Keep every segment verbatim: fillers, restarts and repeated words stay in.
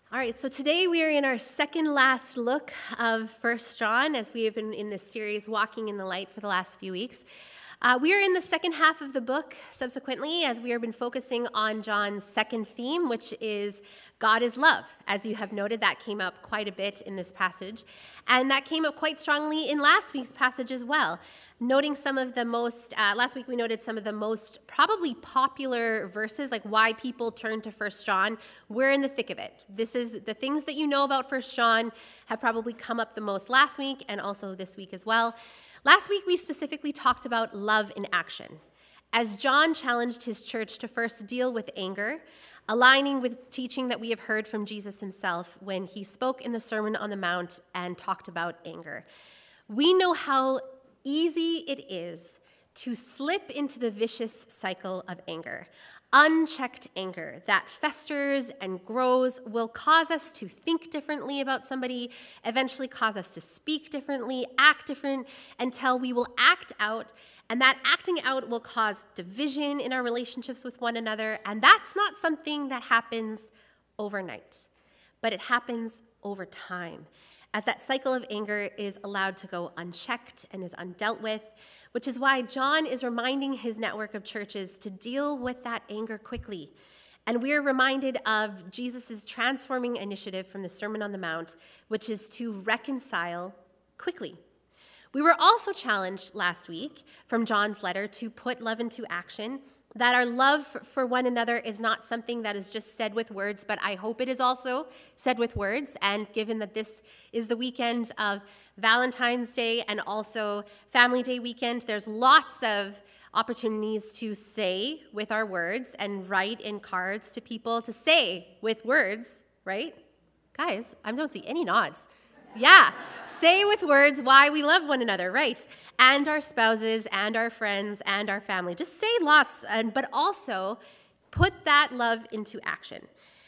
All right, so today we are in our second last look of First John, as we have been in this series, Walking in the Light, for the last few weeks. Uh, we are in the second half of the book, subsequently, as we have been focusing on John's second theme, which is God is love. As you have noted, that came up quite a bit in this passage, and that came up quite strongly in last week's passage as well. Noting some of the most, uh, last week we noted some of the most probably popular verses, like why people turn to First John. We're in the thick of it. This is the things that you know about First John have probably come up the most last week and also this week as well. Last week we specifically talked about love in action, as John challenged his church to first deal with anger, aligning with teaching that we have heard from Jesus himself when he spoke in the Sermon on the Mount and talked about anger. We know how easy it is to slip into the vicious cycle of anger. Unchecked anger that festers and grows will cause us to think differently about somebody, eventually cause us to speak differently, act different, until we will act out, and that acting out will cause division in our relationships with one another, and that's not something that happens overnight, but it happens over time, as that cycle of anger is allowed to go unchecked and is undealt with, which is why John is reminding his network of churches to deal with that anger quickly. And we're reminded of Jesus' transforming initiative from the Sermon on the Mount, which is to reconcile quickly. We were also challenged last week from John's letter to put love into action, that our love for one another is not something that is just said with words, but I hope it is also said with words. And given that this is the weekend of Valentine's Day and also Family Day weekend, there's lots of opportunities to say with our words and write in cards to people to say with words, right? Guys, I don't see any nods. Yeah, say with words why we love one another, right? And our spouses and our friends and our family. Just say lots, and but also put that love into action.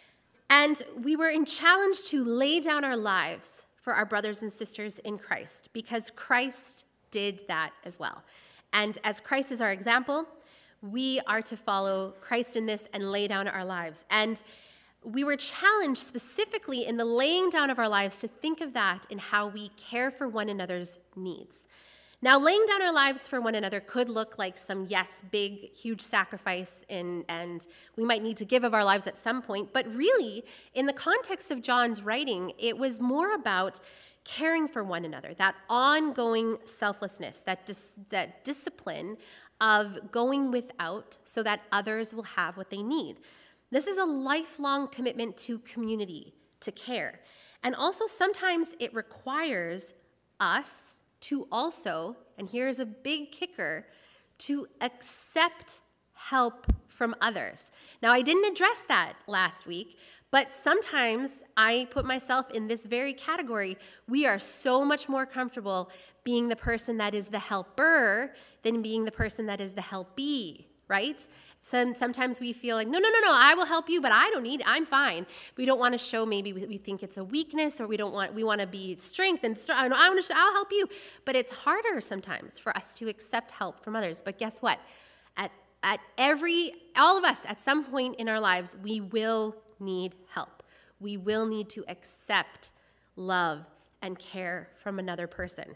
And we were in challenge to lay down our lives for our brothers and sisters in Christ, because Christ did that as well. And as Christ is our example, we are to follow Christ in this and lay down our lives. And we were challenged specifically in the laying down of our lives to think of that in how we care for one another's needs. Now, laying down our lives for one another could look like some, yes, big, huge sacrifice, and, and we might need to give of our lives at some point, but really, in the context of John's writing, it was more about caring for one another, that ongoing selflessness, that dis, that discipline of going without so that others will have what they need. This is a lifelong commitment to community, to care. And also sometimes it requires us to also, and here's a big kicker, to accept help from others. Now, I didn't address that last week, but sometimes I put myself in this very category. We are so much more comfortable being the person that is the helper than being the person that is the helpee, right? Some, sometimes we feel like, no, no, no, no, I will help you, but I don't need, I'm fine. We don't want to show maybe we, we think it's a weakness, or we don't want, we want to be strength and strong. I want to, I'll help you. But it's harder sometimes for us to accept help from others. But guess what? At, at every, all of us, at some point in our lives, we will need help. We will need to accept love and care from another person.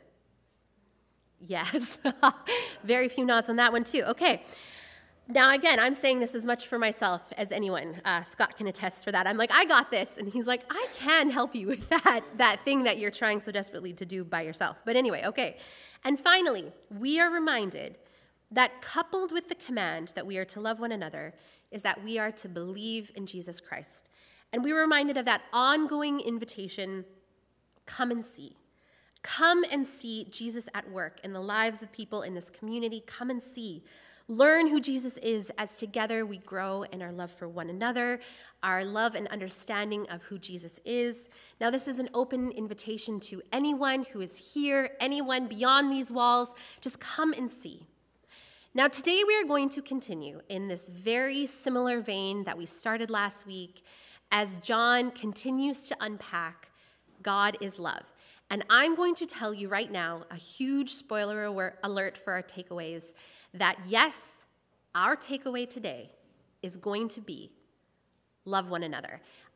Yes. Very few nods on that one too. Okay. Now, again, I'm saying this as much for myself as anyone. Uh, Scott can attest for that. I'm like, I got this. And he's like, I can help you with that, that thing that you're trying so desperately to do by yourself. But anyway, okay. And finally, we are reminded that coupled with the command that we are to love one another is that we are to believe in Jesus Christ. And we were reminded of that ongoing invitation, come and see. Come and see Jesus at work in the lives of people in this community. Come and see. Learn who Jesus is as together we grow in our love for one another, our love and understanding of who Jesus is. Now, this is an open invitation to anyone who is here, anyone beyond these walls. Just come and see. Now, today we are going to continue in this very similar vein that we started last week as John continues to unpack God is love. And I'm going to tell you right now a huge spoiler alert for our takeaways, that yes, our takeaway today is going to be love one another.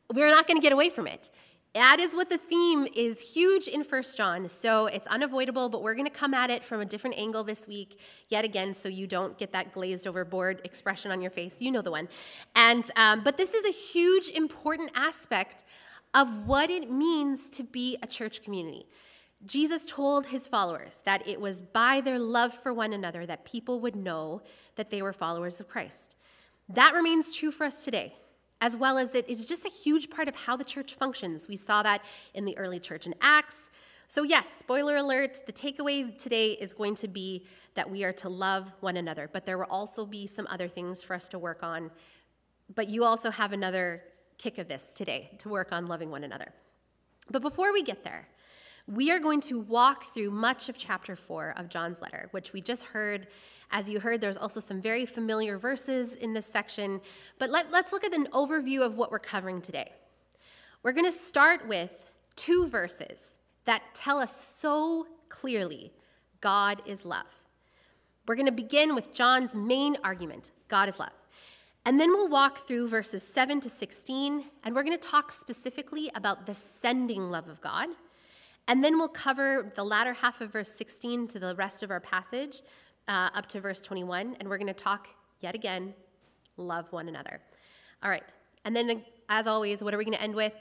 we're not going to get away from it. That is what the theme is huge in First John, so it's unavoidable, but we're going to come at it from a different angle this week, yet again, so you don't get that glazed over bored expression on your face. You know the one. And um, but this is a huge, important aspect of what it means to be a church community. Jesus told his followers that it was by their love for one another that people would know that they were followers of Christ. That remains true for us today, as well as it is just a huge part of how the church functions. We saw that in the early church in Acts. So yes, spoiler alert, the takeaway today is going to be that we are to love one another, but there will also be some other things for us to work on. But you also have another kick of this today, to work on loving one another. But before we get there, we are going to walk through much of chapter four of John's letter, which we just heard. As you heard, there's also some very familiar verses in this section, but let, let's look at an overview of what we're covering today. We're going to start with two verses that tell us so clearly God is love. We're going to begin with John's main argument, God is love. And then we'll walk through verses seven to sixteen, and we're going to talk specifically about the sending love of God. And then we'll cover the latter half of verse sixteen to the rest of our passage, uh, up to verse twenty-one, and we're going to talk, yet again, love one another. All right, and then, as always, what are we going to end with?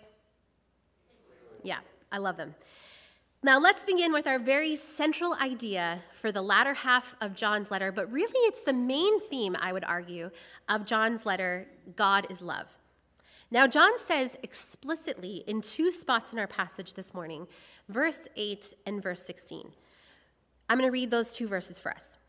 Yeah, I love them. Now, let's begin with our very central idea for the latter half of John's letter, but really it's the main theme, I would argue, of John's letter, God is love. Now, John says explicitly in two spots in our passage this morning, verse eight and verse sixteen. I'm going to read those two verses for us.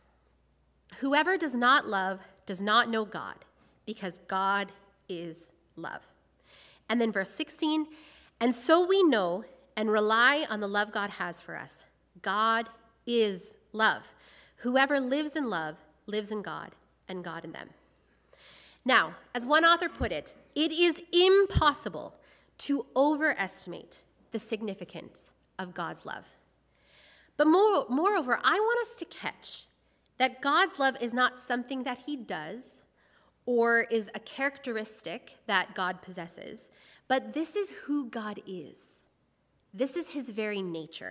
Whoever does not love does not know God, because God is love. And then verse sixteen, and so we know and rely on the love God has for us. God is love. Whoever lives in love lives in God, and God in them. Now, as one author put it, it is impossible to overestimate the significance of God's love. But more, moreover, I want us to catch that God's love is not something that he does or is a characteristic that God possesses, but this is who God is. This is his very nature.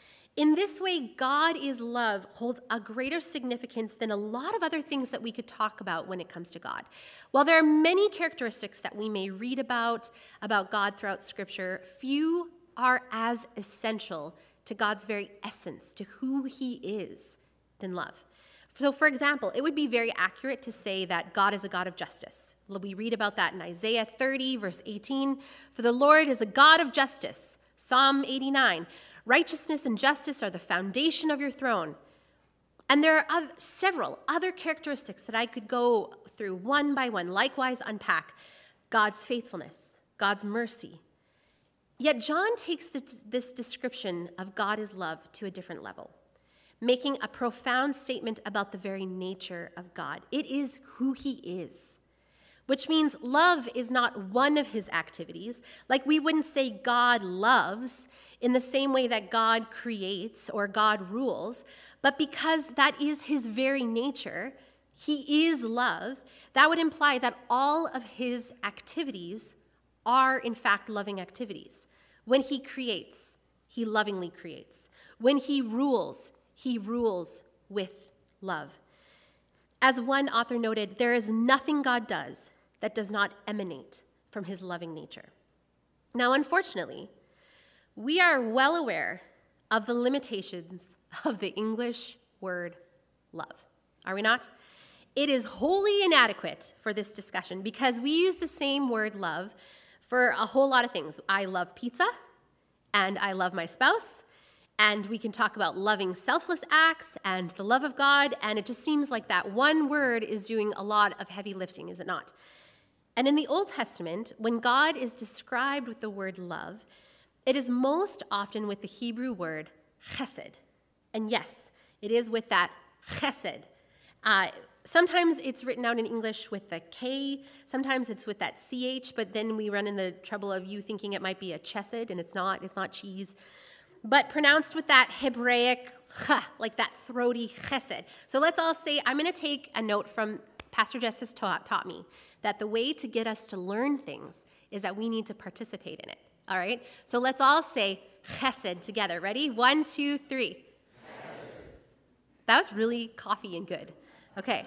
In this way, God is love holds a greater significance than a lot of other things that we could talk about when it comes to God. While there are many characteristics that we may read about, about God throughout Scripture, few are as essential to God's very essence, to who he is, than love. So, for example, it would be very accurate to say that God is a God of justice. We read about that in Isaiah thirty, verse eighteen. For the Lord is a God of justice. Psalm eighty-nine. Righteousness and justice are the foundation of your throne. And there are other, several other characteristics that I could go through one by one, likewise unpack God's faithfulness, God's mercy. Yet John takes this, this description of God as love to a different level, making a profound statement about the very nature of God. It is who he is, which means love is not one of his activities. Like we wouldn't say God loves in the same way that God creates or God rules, but because that is his very nature, he is love, that would imply that all of his activities are in fact loving activities. When he creates, he lovingly creates. When he rules, he rules with love. As one author noted, there is nothing God does that does not emanate from his loving nature. Now, unfortunately, we are well aware of the limitations of the English word love, are we not? It is wholly inadequate for this discussion because we use the same word love for a whole lot of things. I love pizza, and I love my spouse, and we can talk about loving selfless acts and the love of God, and it just seems like that one word is doing a lot of heavy lifting, is it not? And in the Old Testament, when God is described with the word love, it is most often with the Hebrew word chesed. And yes, it is with that chesed. Uh, sometimes it's written out in English with the K, sometimes it's with that C H, but then we run in the trouble of you thinking it might be a chesed, and it's not, it's not cheese. But pronounced with that Hebraic ch, like that throaty chesed. So let's all say, I'm going to take a note from Pastor Jess has taught, taught me, that the way to get us to learn things is that we need to participate in it, all right? So let's all say chesed together. Ready? One, two, three. That was really coffee and good. Okay.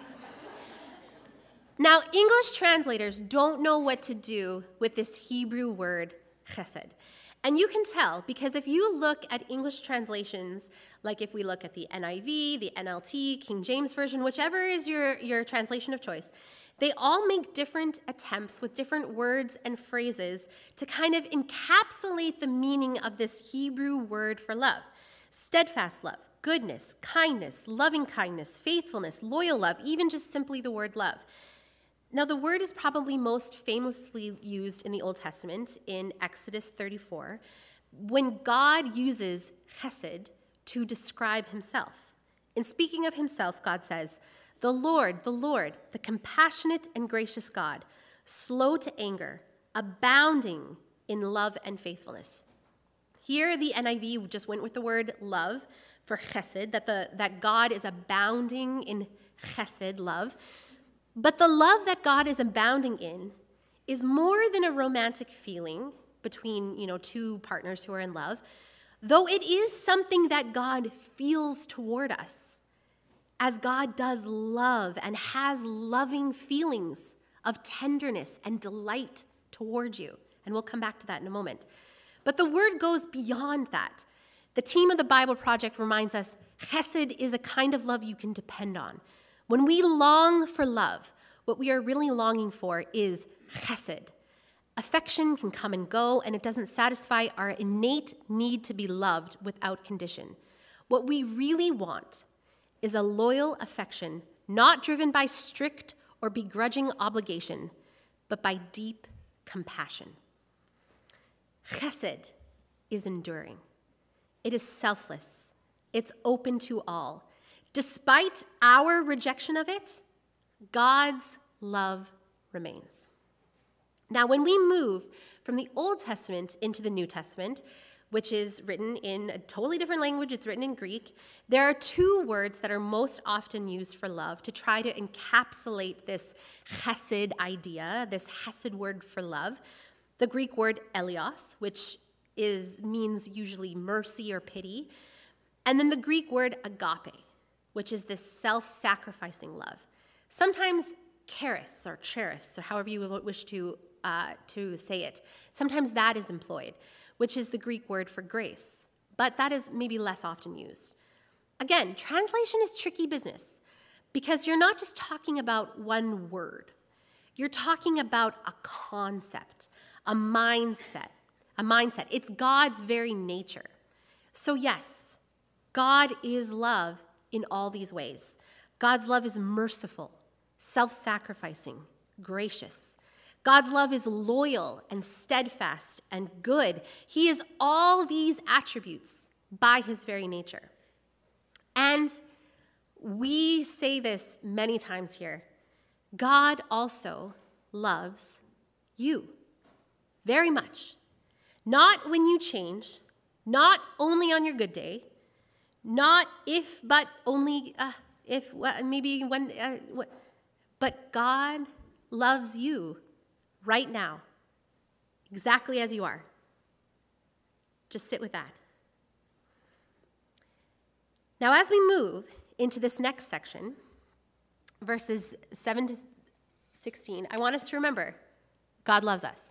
Now, English translators don't know what to do with this Hebrew word chesed. And you can tell because if you look at English translations, like if we look at the N I V, the N L T, King James Version, whichever is your, your translation of choice, they all make different attempts with different words and phrases to kind of encapsulate the meaning of this Hebrew word for love. Steadfast love, goodness, kindness, loving kindness, faithfulness, loyal love, even just simply the word love. Now, the word is probably most famously used in the Old Testament in Exodus thirty-four, when God uses chesed to describe himself. In speaking of himself, God says, "The Lord, the Lord, the compassionate and gracious God, slow to anger, abounding in love and faithfulness." Here, the N I V just went with the word love for chesed, that, the, that God is abounding in chesed, love. But the love that God is abounding in is more than a romantic feeling between, you know, two partners who are in love, though it is something that God feels toward us, as God does love and has loving feelings of tenderness and delight toward you. And we'll come back to that in a moment. But the word goes beyond that. The team of the Bible Project reminds us chesed is a kind of love you can depend on. When we long for love, what we are really longing for is chesed. Affection can come and go, and it doesn't satisfy our innate need to be loved without condition. What we really want is a loyal affection, not driven by strict or begrudging obligation, but by deep compassion. Chesed is enduring. It is selfless. It's open to all. Despite our rejection of it, God's love remains. Now, when we move from the Old Testament into the New Testament, which is written in a totally different language, it's written in Greek, there are two words that are most often used for love to try to encapsulate this chesed idea, this chesed word for love. The Greek word elios, which is, means usually mercy or pity, and then the Greek word agape, which is this self-sacrificing love. Sometimes charis or charis, or however you wish to, uh, to say it, sometimes that is employed, which is the Greek word for grace, but that is maybe less often used. Again, translation is tricky business because you're not just talking about one word. You're talking about a concept, a mindset, a mindset. It's God's very nature. So yes, God is love in all these ways. God's love is merciful, self-sacrificing, gracious. God's love is loyal and steadfast and good. He is all these attributes by his very nature. And we say this many times here. God also loves you very much. Not when you change, not only on your good day, not if, but only uh, if, uh, maybe when, uh, what, but God loves you right now, exactly as you are. Just sit with that. Now, as we move into this next section, verses seven to sixteen, I want us to remember God loves us.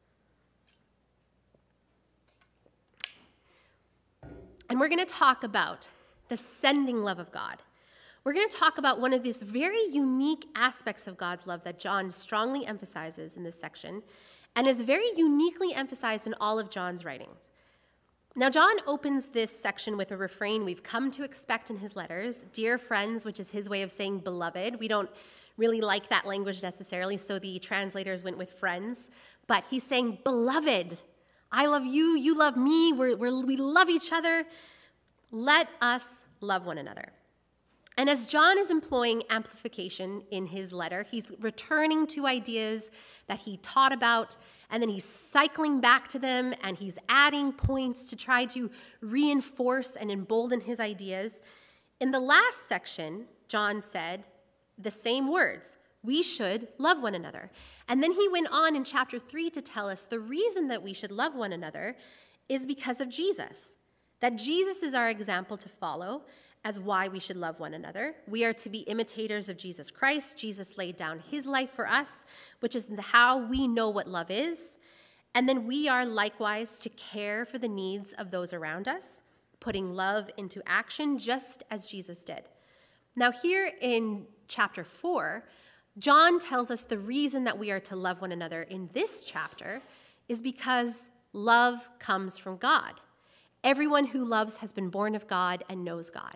And we're going to talk about the sending love of God. We're going to talk about one of these very unique aspects of God's love that John strongly emphasizes in this section and is very uniquely emphasized in all of John's writings. Now, John opens this section with a refrain we've come to expect in his letters, "Dear friends," which is his way of saying beloved. We don't really like that language necessarily, so the translators went with friends. But he's saying, beloved, I love you, you love me, we're, we're, we love each other. Let us love one another. And as John is employing amplification in his letter, he's returning to ideas that he taught about, and then he's cycling back to them, and he's adding points to try to reinforce and embolden his ideas. In the last section, John said the same words, We should love one another. And then he went on in chapter three to tell us the reason that we should love one another is because of Jesus, that Jesus is our example to follow as why we should love one another. We are to be imitators of Jesus Christ. Jesus laid down his life for us, which is how we know what love is. And then we are likewise to care for the needs of those around us, putting love into action just as Jesus did. Now here in chapter four, John tells us the reason that we are to love one another in this chapter is because love comes from God. Everyone who loves has been born of God and knows God.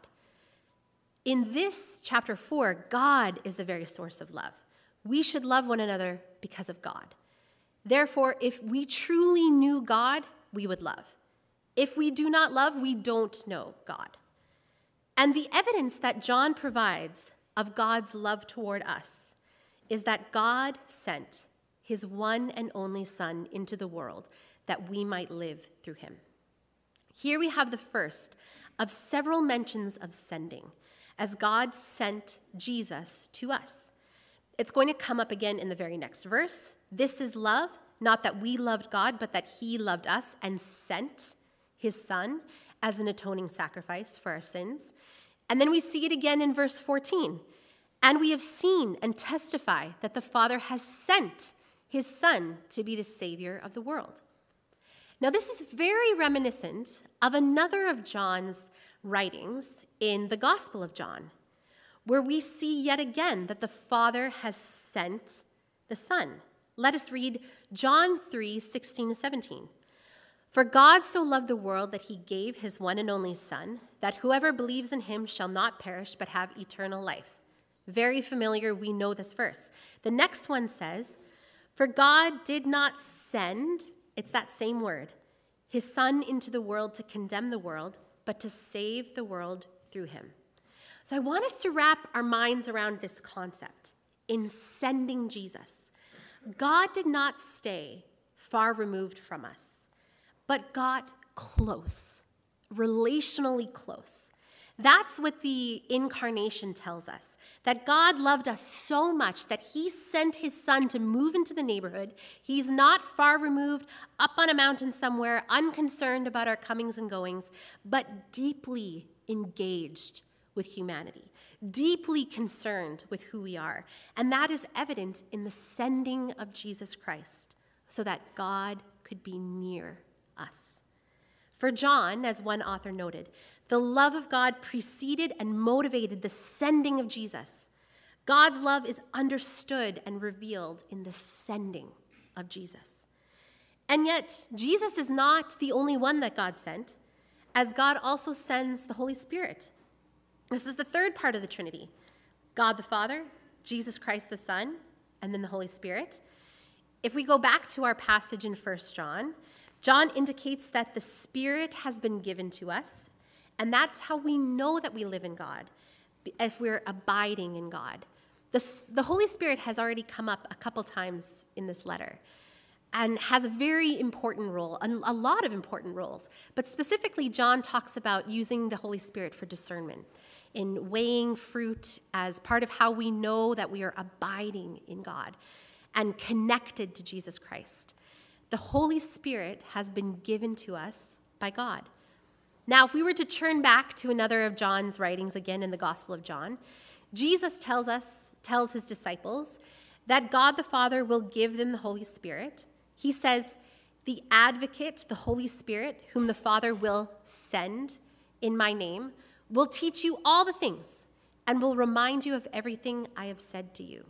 In this chapter four, God is the very source of love. We should love one another because of God. Therefore, if we truly knew God, we would love. If we do not love, we don't know God. And the evidence that John provides of God's love toward us is that God sent his one and only Son into the world that we might live through him. Here we have the first of several mentions of sending, as God sent Jesus to us. It's going to come up again in the very next verse. This is love, not that we loved God, but that he loved us and sent his Son as an atoning sacrifice for our sins. And then we see it again in verse fourteen. And we have seen and testify that the Father has sent his Son to be the Savior of the world. Now, this is very reminiscent of another of John's writings in the Gospel of John, where we see yet again that the Father has sent the Son. Let us read John three, sixteen to seventeen. For God so loved the world that he gave his one and only Son, that whoever believes in him shall not perish but have eternal life. Very familiar, we know this verse. The next one says, for God did not send, it's that same word, his Son into the world to condemn the world, but to save the world through him. So I want us to wrap our minds around this concept in sending Jesus. God did not stay far removed from us, but got close, relationally close. That's what the incarnation tells us, that God loved us so much that he sent his Son to move into the neighborhood. He's not far removed, up on a mountain somewhere, unconcerned about our comings and goings, but deeply engaged with humanity, deeply concerned with who we are. And that is evident in the sending of Jesus Christ so that God could be near us. For John, as one author noted, the love of God preceded and motivated the sending of Jesus. God's love is understood and revealed in the sending of Jesus. And yet, Jesus is not the only one that God sent, as God also sends the Holy Spirit. This is the third part of the Trinity: God the Father, Jesus Christ the Son, and then the Holy Spirit. If we go back to our passage in First John, John indicates that the Spirit has been given to us, and that's how we know that we live in God, if we're abiding in God. The, the Holy Spirit has already come up a couple times in this letter and has a very important role, a, a lot of important roles. But specifically, John talks about using the Holy Spirit for discernment, in weighing fruit as part of how we know that we are abiding in God and connected to Jesus Christ. The Holy Spirit has been given to us by God. Now, if we were to turn back to another of John's writings, again in the Gospel of John, Jesus tells us, tells his disciples, that God the Father will give them the Holy Spirit. He says, the advocate, the Holy Spirit, whom the Father will send in my name, will teach you all the things and will remind you of everything I have said to you.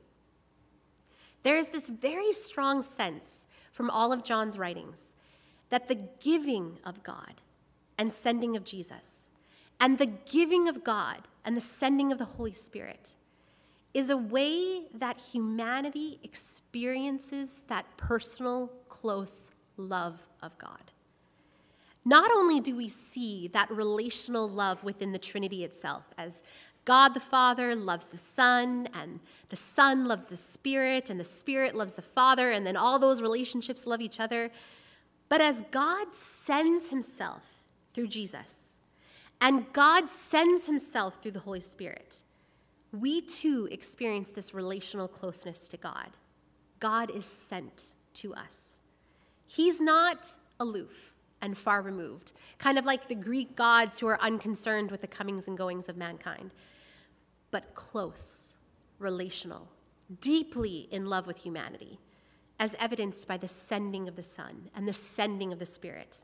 There is this very strong sense from all of John's writings that the giving of God and sending of Jesus, and the giving of God and the sending of the Holy Spirit is a way that humanity experiences that personal, close love of God. Not only do we see that relational love within the Trinity itself, as God the Father loves the Son, and the Son loves the Spirit, and the Spirit loves the Father, and then all those relationships love each other, but as God sends himself through Jesus, and God sends himself through the Holy Spirit, we too experience this relational closeness to God. God is sent to us. He's not aloof and far removed, kind of like the Greek gods who are unconcerned with the comings and goings of mankind, but close, relational, deeply in love with humanity, as evidenced by the sending of the Son and the sending of the Spirit.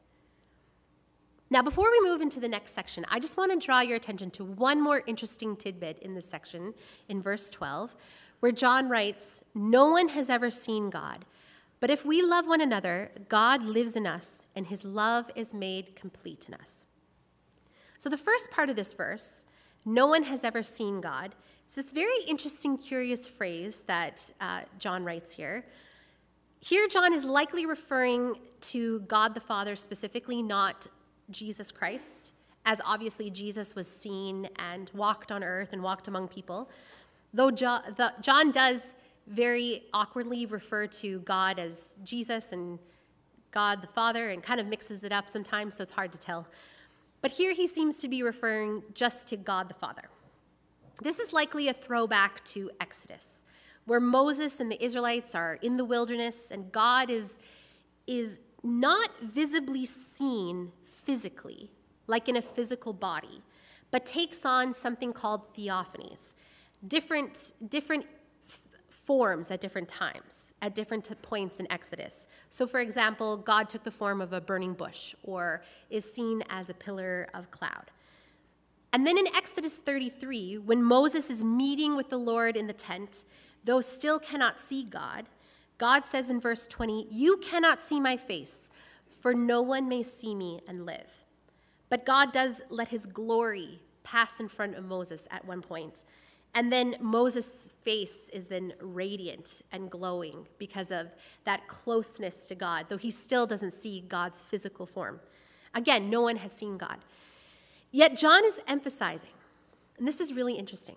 Now, before we move into the next section, I just want to draw your attention to one more interesting tidbit in this section, in verse twelve, where John writes, "No one has ever seen God, but if we love one another, God lives in us, and his love is made complete in us." So the first part of this verse, "No one has ever seen God," is this very interesting, curious phrase that uh, John writes here. Here, John is likely referring to God the Father specifically, not Jesus Christ, as obviously Jesus was seen and walked on earth and walked among people. Though John, the, John does very awkwardly refer to God as Jesus and God the Father and kind of mixes it up sometimes, so it's hard to tell. But here he seems to be referring just to God the Father. This is likely a throwback to Exodus, where Moses and the Israelites are in the wilderness and God is, is not visibly seen physically, like in a physical body, but takes on something called theophanies, different, different f- forms at different times, at different t- points in Exodus. So for example, God took the form of a burning bush or is seen as a pillar of cloud. And then in Exodus thirty-three, when Moses is meeting with the Lord in the tent, though still cannot see God, God says in verse twenty, "You cannot see my face, for no one may see me and live." But God does let his glory pass in front of Moses at one point. And then Moses' face is then radiant and glowing because of that closeness to God, though he still doesn't see God's physical form. Again, no one has seen God. Yet John is emphasizing, and this is really interesting,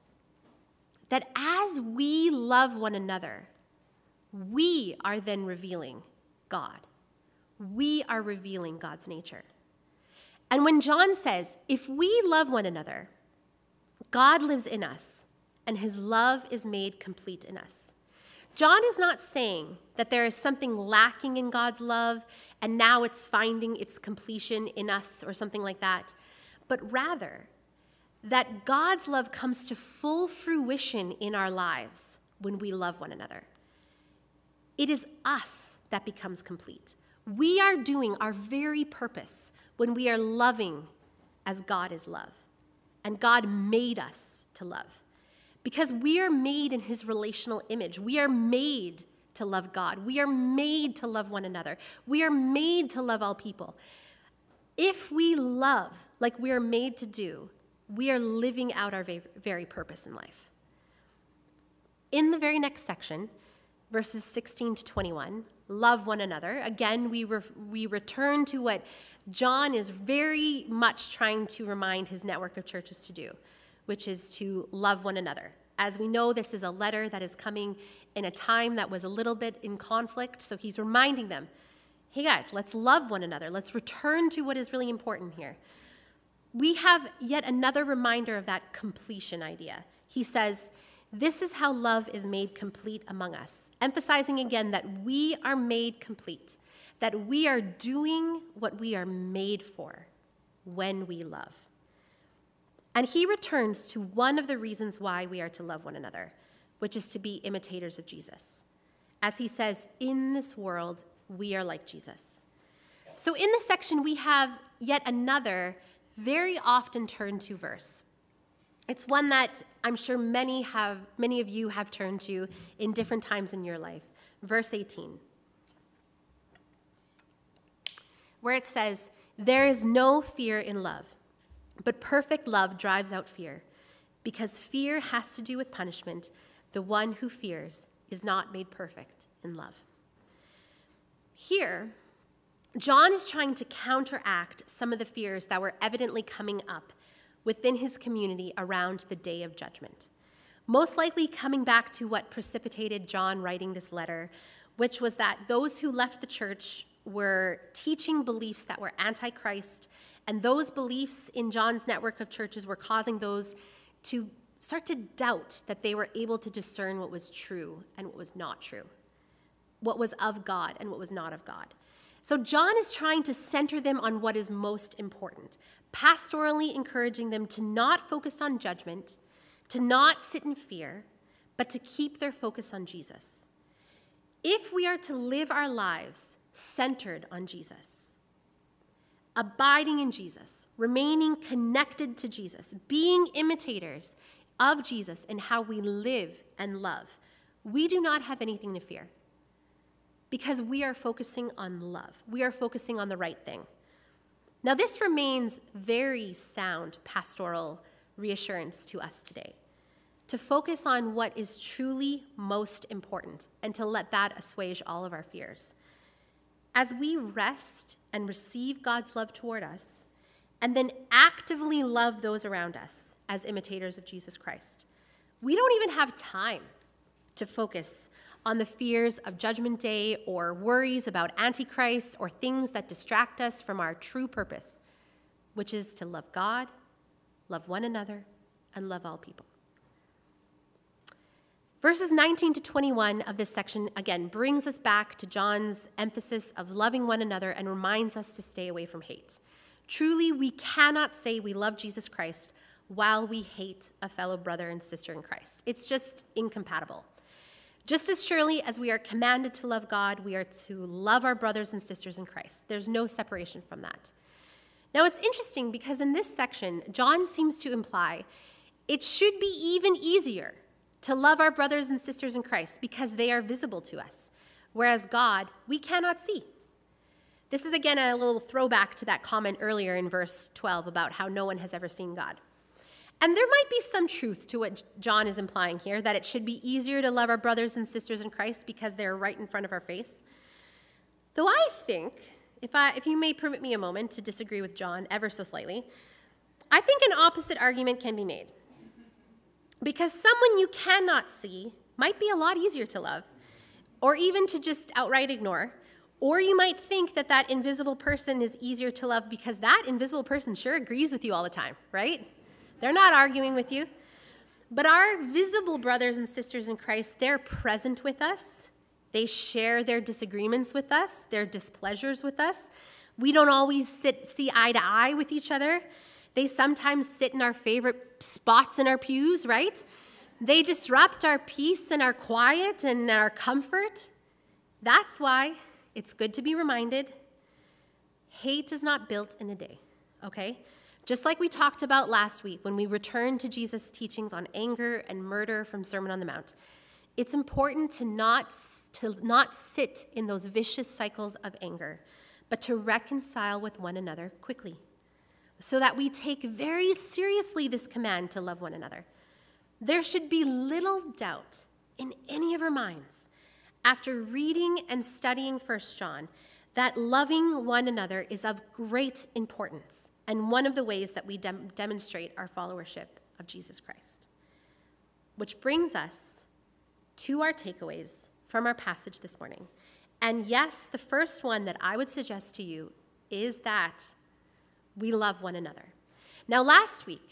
that as we love one another, we are then revealing God. We are revealing God's nature. And when John says, if we love one another, God lives in us, and his love is made complete in us. John is not saying that there is something lacking in God's love, and now it's finding its completion in us or something like that, but rather that God's love comes to full fruition in our lives when we love one another. It is us that becomes complete. We are doing our very purpose when we are loving as God is love. And God made us to love. Because we are made in his relational image. We are made to love God. We are made to love one another. We are made to love all people. If we love like we are made to do, we are living out our very purpose in life. In the very next section, verses sixteen to twenty-one, love one another. Again, we, re- we return to what John is very much trying to remind his network of churches to do, which is to love one another. As we know, this is a letter that is coming in a time that was a little bit in conflict, so he's reminding them, hey guys, let's love one another. Let's return to what is really important here. We have yet another reminder of that completion idea. He says, this is how love is made complete among us, emphasizing again that we are made complete, that we are doing what we are made for when we love. And he returns to one of the reasons why we are to love one another, which is to be imitators of Jesus. As he says, in this world, we are like Jesus. So in this section, we have yet another very often turned to verse. It's one that I'm sure many have, many of you have turned to in different times in your life. Verse eighteen, where it says, there is no fear in love, but perfect love drives out fear, because fear has to do with punishment. The one who fears is not made perfect in love. Here, John is trying to counteract some of the fears that were evidently coming up within his community around the day of judgment. Most likely coming back to what precipitated John writing this letter, which was that those who left the church were teaching beliefs that were anti-Christ, and those beliefs in John's network of churches were causing those to start to doubt that they were able to discern what was true and what was not true, what was of God and what was not of God. So John is trying to center them on what is most important, pastorally encouraging them to not focus on judgment, to not sit in fear, but to keep their focus on Jesus. If we are to live our lives centered on Jesus, abiding in Jesus, remaining connected to Jesus, being imitators of Jesus in how we live and love, we do not have anything to fear because we are focusing on love. We are focusing on the right thing. Now, this remains very sound pastoral reassurance to us today, to focus on what is truly most important and to let that assuage all of our fears. As we rest and receive God's love toward us, and then actively love those around us as imitators of Jesus Christ, we don't even have time to focus on the fears of Judgment Day or worries about Antichrist or things that distract us from our true purpose, which is to love God, love one another, and love all people. Verses nineteen to twenty-one of this section, again, brings us back to John's emphasis of loving one another and reminds us to stay away from hate. Truly, we cannot say we love Jesus Christ while we hate a fellow brother and sister in Christ. It's just incompatible. Just as surely as we are commanded to love God, we are to love our brothers and sisters in Christ. There's no separation from that. Now, it's interesting because in this section, John seems to imply it should be even easier to love our brothers and sisters in Christ because they are visible to us, whereas God, we cannot see. This is, again, a little throwback to that comment earlier in verse twelve about how no one has ever seen God. And there might be some truth to what John is implying here, that it should be easier to love our brothers and sisters in Christ because they're right in front of our face. Though I think, if, I, if you may permit me a moment to disagree with John ever so slightly, I think an opposite argument can be made. Because someone you cannot see might be a lot easier to love, or even to just outright ignore. Or you might think that that invisible person is easier to love because that invisible person sure agrees with you all the time, right? They're not arguing with you. But our visible brothers and sisters in Christ, they're present with us. They share their disagreements with us, their displeasures with us. We don't always sit, see eye to eye with each other. They sometimes sit in our favorite spots in our pews, right? They disrupt our peace and our quiet and our comfort. That's why it's good to be reminded, hate is not built in a day, okay? Just like we talked about last week when we returned to Jesus' teachings on anger and murder from Sermon on the Mount. It's important to not, to not sit in those vicious cycles of anger, but to reconcile with one another quickly, so that we take very seriously this command to love one another. There should be little doubt in any of our minds, after reading and studying First John, that loving one another is of great importance and one of the ways that we dem- demonstrate our followership of Jesus Christ. Which brings us to our takeaways from our passage this morning. And yes, the first one that I would suggest to you is that we love one another. Now, last week,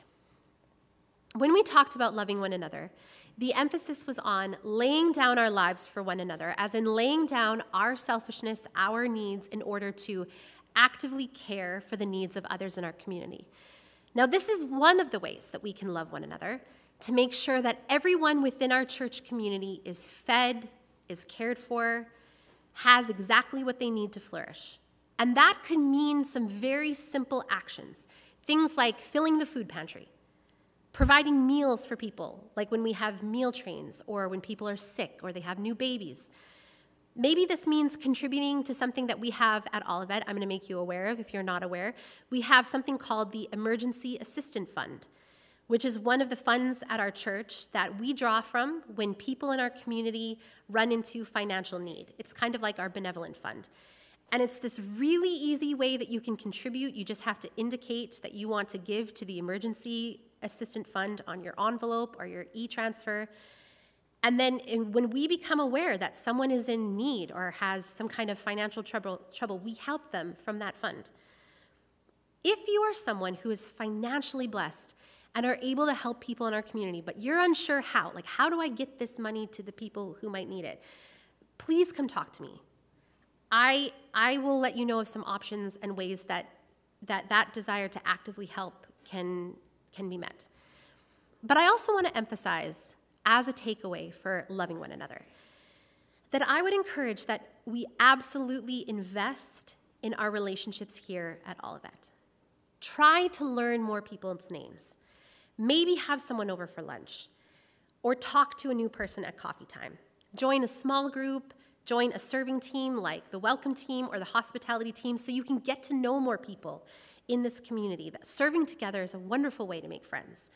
when we talked about loving one another, the emphasis was on laying down our lives for one another, as in laying down our selfishness, our needs, in order to actively care for the needs of others in our community. Now, this is one of the ways that we can love one another, to make sure that everyone within our church community is fed, is cared for, has exactly what they need to flourish. And that could mean some very simple actions, things like filling the food pantry, providing meals for people, like when we have meal trains or when people are sick or they have new babies. Maybe this means contributing to something that we have at Olivet. I'm going to make you aware of if you're not aware. We have something called the Emergency Assistance Fund, which is one of the funds at our church that we draw from when people in our community run into financial need. It's kind of like our benevolent fund. And it's this really easy way that you can contribute. You just have to indicate that you want to give to the Emergency Assistance Fund on your envelope or your e-transfer. And then in, when we become aware that someone is in need or has some kind of financial trouble, trouble, we help them from that fund. If you are someone who is financially blessed and are able to help people in our community, but you're unsure how. Like, how do I get this money to the people who might need it? Please come talk to me. I, I will let you know of some options and ways that that, that desire to actively help can, can be met. But I also want to emphasize, as a takeaway for loving one another, that I would encourage that we absolutely invest in our relationships here at Olivet. Try to learn more people's names. Maybe have someone over for lunch, or talk to a new person at coffee time. Join a small group, join a serving team like the welcome team or the hospitality team so you can get to know more people in this community. That serving together is a wonderful way to make friends.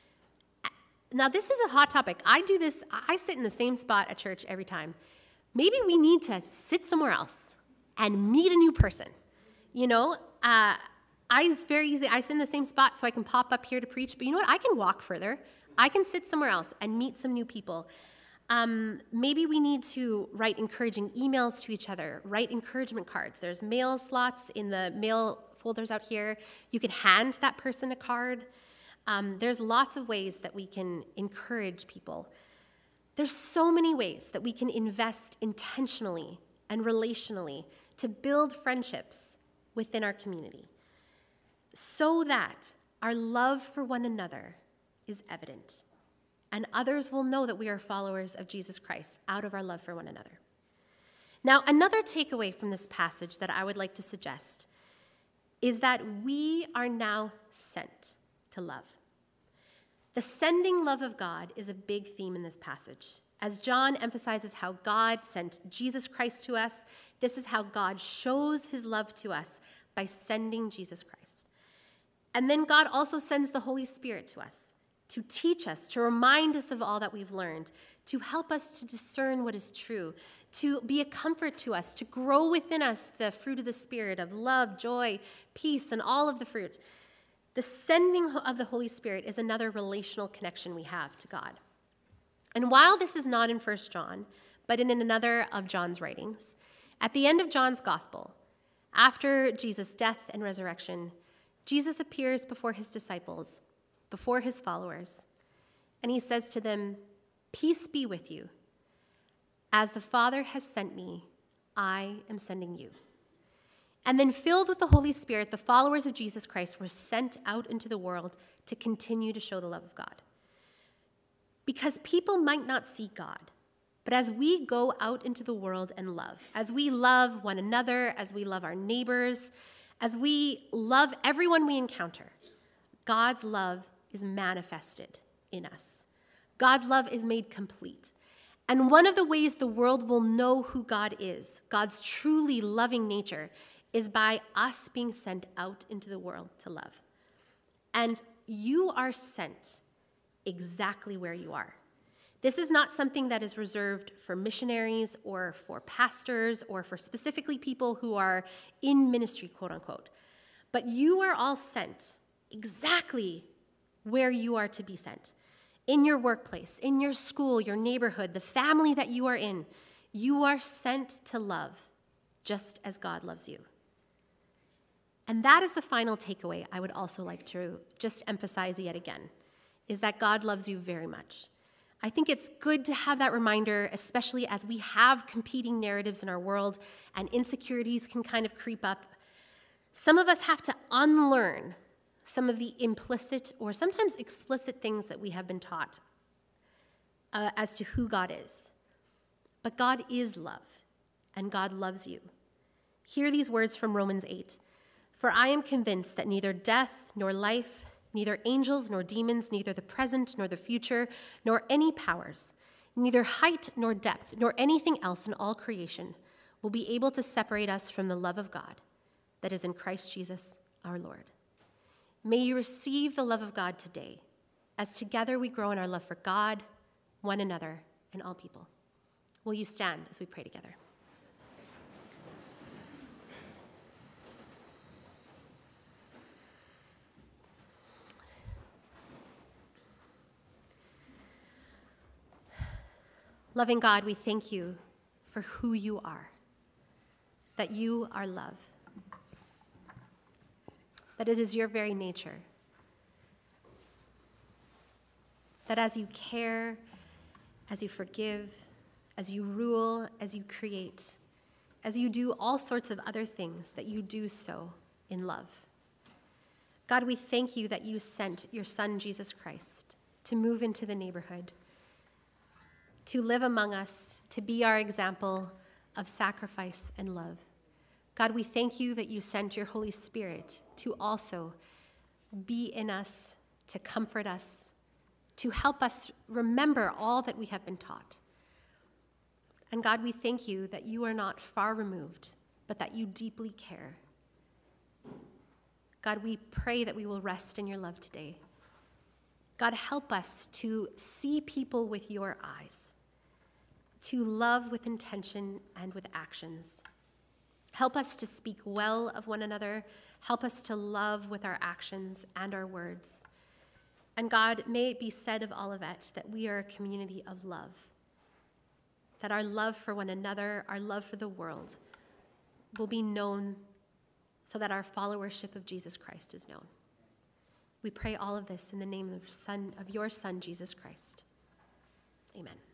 Now, this is a hot topic. I do this, I sit in the same spot at church every time. Maybe we need to sit somewhere else and meet a new person. You know, uh, I is very easy. I sit in the same spot so I can pop up here to preach, but you know what? I can walk further. I can sit somewhere else and meet some new people. Um, maybe we need to write encouraging emails to each other, write encouragement cards. There's mail slots in the mail folders out here. You can hand that person a card. Um, there's lots of ways that we can encourage people. There's so many ways that we can invest intentionally and relationally to build friendships within our community so that our love for one another is evident, and others will know that we are followers of Jesus Christ out of our love for one another. Now, another takeaway from this passage that I would like to suggest is that we are now sent to love. The sending love of God is a big theme in this passage. As John emphasizes how God sent Jesus Christ to us, this is how God shows his love to us, by sending Jesus Christ. And then God also sends the Holy Spirit to us to teach us, to remind us of all that we've learned, to help us to discern what is true, to be a comfort to us, to grow within us the fruit of the Spirit of love, joy, peace, and all of the fruits. The sending of the Holy Spirit is another relational connection we have to God. And while this is not in First John, but in another of John's writings, at the end of John's gospel, after Jesus' death and resurrection, Jesus appears before his disciples, before his followers, and he says to them, "Peace be with you. As the Father has sent me, I am sending you." And then, filled with the Holy Spirit, the followers of Jesus Christ were sent out into the world to continue to show the love of God. Because people might not see God, but as we go out into the world and love, as we love one another, as we love our neighbors, as we love everyone we encounter, God's love is manifested in us. God's love is made complete. And one of the ways the world will know who God is, God's truly loving nature, is by us being sent out into the world to love. And you are sent exactly where you are. This is not something that is reserved for missionaries or for pastors or for specifically people who are in ministry, quote unquote. But you are all sent exactly where you are to be sent. In your workplace, in your school, your neighborhood, the family that you are in, you are sent to love just as God loves you. And that is the final takeaway I would also like to just emphasize yet again, is that God loves you very much. I think it's good to have that reminder, especially as we have competing narratives in our world and insecurities can kind of creep up. Some of us have to unlearn some of the implicit or sometimes explicit things that we have been taught uh, as to who God is. But God is love, and God loves you. Hear these words from Romans eight. "For I am convinced that neither death nor life, neither angels nor demons, neither the present nor the future, nor any powers, neither height nor depth, nor anything else in all creation will be able to separate us from the love of God that is in Christ Jesus our Lord." May you receive the love of God today, as together we grow in our love for God, one another, and all people. Will you stand as we pray together? Loving God, we thank you for who you are, that you are love, that it is your very nature. that as you care, as you forgive, as you rule, as you create, as you do all sorts of other things, that you do so in love. God, we thank you that you sent your Son, Jesus Christ, to move into the neighborhood, to live among us, to be our example of sacrifice and love. God, we thank you that you sent your Holy Spirit to also be in us, to comfort us, to help us remember all that we have been taught. And God, we thank you that you are not far removed, but that you deeply care. God, we pray that we will rest in your love today. God, help us to see people with your eyes, to love with intention and with actions. Help us to speak well of one another. Help us to love with our actions and our words. And God, may it be said of Olivet that we are a community of love, that our love for one another, our love for the world, will be known so that our followership of Jesus Christ is known. We pray all of this in the name of, Son, of your Son, Jesus Christ. Amen.